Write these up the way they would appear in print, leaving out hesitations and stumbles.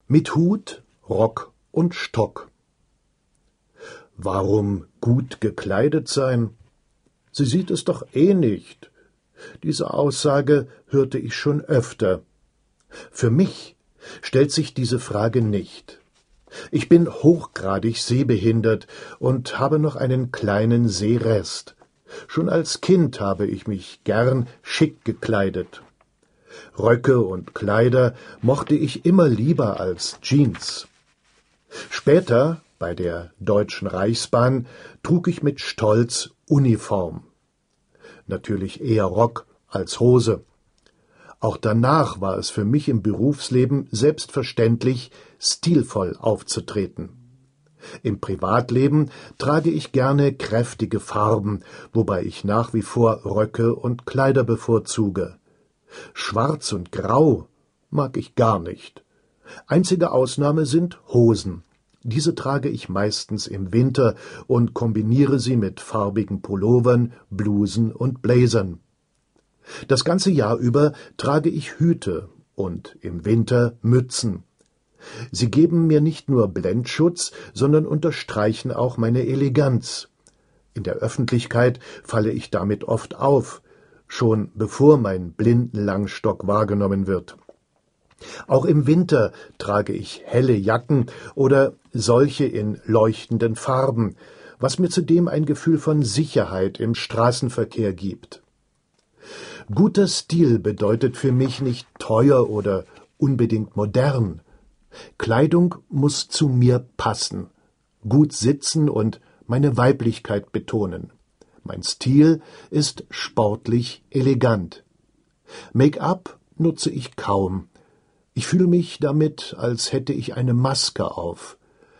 Mit Hut, Rock und Stock. Warum gut gekleidet sein? Sie sieht es doch eh nicht. Diese Aussage hörte ich schon öfter. Für mich stellt sich diese Frage nicht. Ich bin hochgradig sehbehindert und habe noch einen kleinen Sehrest. Schon als Kind habe ich mich gern schick gekleidet. Röcke und Kleider mochte ich immer lieber als Jeans. Später, bei der Deutschen Reichsbahn, trug ich mit Stolz Uniform. Natürlich eher Rock als Hose. Auch danach war es für mich im Berufsleben selbstverständlich, stilvoll aufzutreten. Im Privatleben trage ich gerne kräftige Farben, wobei ich nach wie vor Röcke und Kleider bevorzuge. Schwarz und Grau mag ich gar nicht. Einzige Ausnahme sind Hosen. Diese trage ich meistens im Winter und kombiniere sie mit farbigen Pullovern, Blusen und Blazern. Das ganze Jahr über trage ich Hüte und im Winter Mützen. Sie geben mir nicht nur Blendschutz, sondern unterstreichen auch meine Eleganz. In der Öffentlichkeit falle ich damit oft auf, schon bevor mein Blindenlangstock wahrgenommen wird. Auch im Winter trage ich helle Jacken oder solche in leuchtenden Farben, was mir zudem ein Gefühl von Sicherheit im Straßenverkehr gibt. Guter Stil bedeutet für mich nicht teuer oder unbedingt modern. Kleidung muss zu mir passen, gut sitzen und meine Weiblichkeit betonen. Mein Stil ist sportlich elegant. Make-up nutze ich kaum. Ich fühle mich damit, als hätte ich eine Maske auf.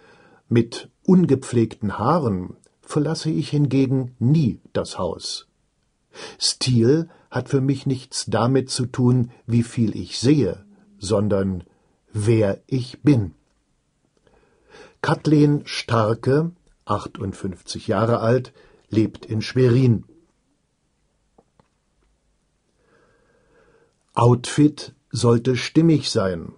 Mit ungepflegten Haaren verlasse ich hingegen nie das Haus. Stil hat für mich nichts damit zu tun, wie viel ich sehe, sondern wer ich bin. Kathleen Starke, 58 Jahre alt, lebt in Schwerin. Outfit sollte stimmig sein.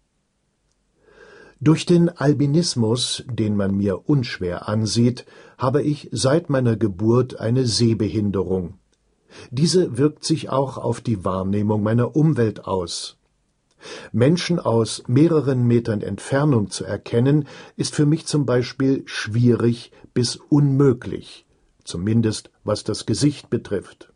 Durch den Albinismus, den man mir unschwer ansieht, habe ich seit meiner Geburt eine Sehbehinderung. Diese wirkt sich auch auf die Wahrnehmung meiner Umwelt aus. Menschen aus mehreren Metern Entfernung zu erkennen, ist für mich zum Beispiel schwierig bis unmöglich, zumindest was das Gesicht betrifft.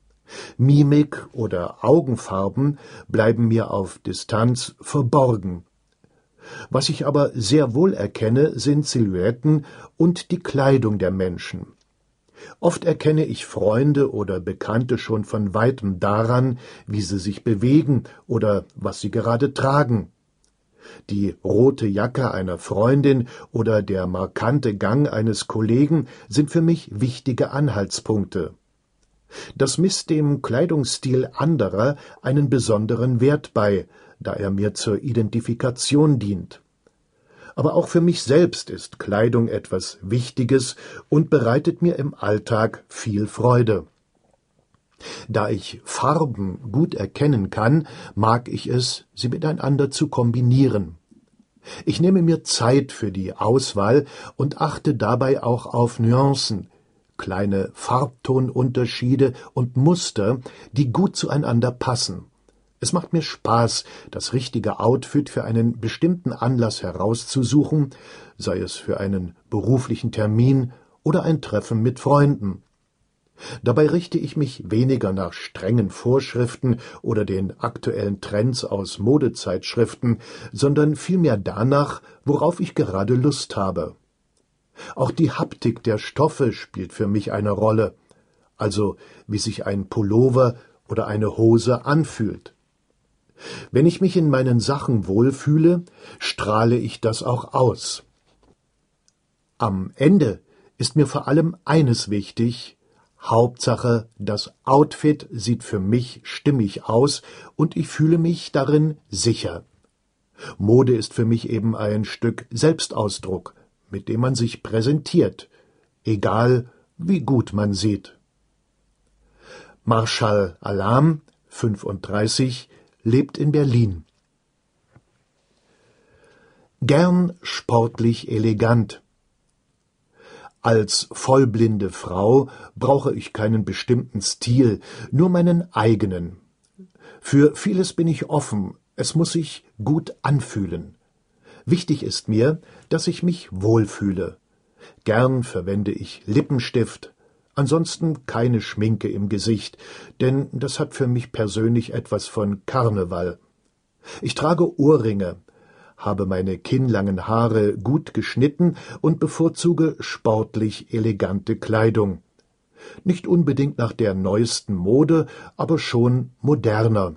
Mimik oder Augenfarben bleiben mir auf Distanz verborgen. Was ich aber sehr wohl erkenne, sind Silhouetten und die Kleidung der Menschen. Oft erkenne ich Freunde oder Bekannte schon von weitem daran, wie sie sich bewegen oder was sie gerade tragen. Die rote Jacke einer Freundin oder der markante Gang eines Kollegen sind für mich wichtige Anhaltspunkte. Das misst dem Kleidungsstil anderer einen besonderen Wert bei, da er mir zur Identifikation dient. Aber auch für mich selbst ist Kleidung etwas Wichtiges und bereitet mir im Alltag viel Freude. Da ich Farben gut erkennen kann, mag ich es, sie miteinander zu kombinieren. Ich nehme mir Zeit für die Auswahl und achte dabei auch auf Nuancen, kleine Farbtonunterschiede und Muster, die gut zueinander passen. Es macht mir Spaß, das richtige Outfit für einen bestimmten Anlass herauszusuchen, sei es für einen beruflichen Termin oder ein Treffen mit Freunden. Dabei richte ich mich weniger nach strengen Vorschriften oder den aktuellen Trends aus Modezeitschriften, sondern vielmehr danach, worauf ich gerade Lust habe. Auch die Haptik der Stoffe spielt für mich eine Rolle, also wie sich ein Pullover oder eine Hose anfühlt. Wenn ich mich in meinen Sachen wohlfühle, strahle ich das auch aus. Am Ende ist mir vor allem eines wichtig: Hauptsache, das Outfit sieht für mich stimmig aus und ich fühle mich darin sicher. Mode ist für mich eben ein Stück Selbstausdruck, mit dem man sich präsentiert, egal wie gut man sieht. Marschall Alam, 35, lebt in Berlin. Gern sportlich elegant. Als vollblinde Frau brauche ich keinen bestimmten Stil, nur meinen eigenen. Für vieles bin ich offen, es muss sich gut anfühlen. Wichtig ist mir, dass ich mich wohlfühle. Gern verwende ich Lippenstift, ansonsten keine Schminke im Gesicht, denn das hat für mich persönlich etwas von Karneval. Ich trage Ohrringe, habe meine kinnlangen Haare gut geschnitten und bevorzuge sportlich elegante Kleidung. Nicht unbedingt nach der neuesten Mode, aber schon moderner.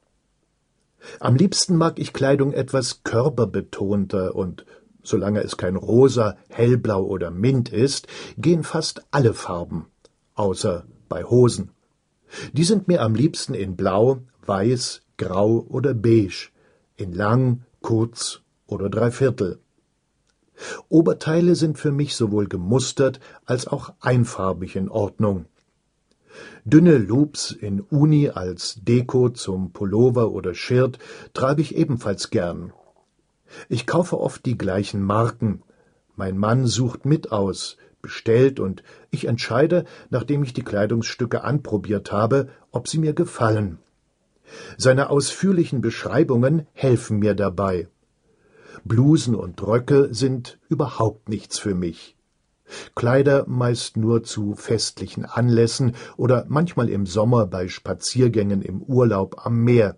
Am liebsten mag ich Kleidung etwas körperbetonter und solange es kein Rosa, Hellblau oder Mint ist, gehen fast alle Farben, außer bei Hosen. Die sind mir am liebsten in Blau, Weiß, Grau oder Beige, in lang, kurz oder Dreiviertel. Oberteile sind für mich sowohl gemustert als auch einfarbig in Ordnung. Dünne Loops in Uni als Deko zum Pullover oder Shirt trage ich ebenfalls gern. Ich kaufe oft die gleichen Marken. Mein Mann sucht mit aus, bestellt und ich entscheide, nachdem ich die Kleidungsstücke anprobiert habe, ob sie mir gefallen. Seine ausführlichen Beschreibungen helfen mir dabei. Blusen und Röcke sind überhaupt nichts für mich. Kleider meist nur zu festlichen Anlässen oder manchmal im Sommer bei Spaziergängen im Urlaub am Meer.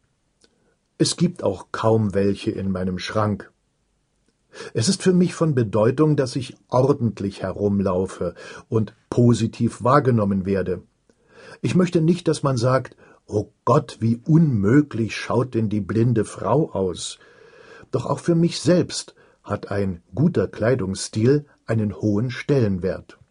Es gibt auch kaum welche in meinem Schrank. Es ist für mich von Bedeutung, dass ich ordentlich herumlaufe und positiv wahrgenommen werde. Ich möchte nicht, dass man sagt, »Oh Gott, wie unmöglich schaut denn die blinde Frau aus?« Doch auch für mich selbst hat ein guter Kleidungsstil einen hohen Stellenwert.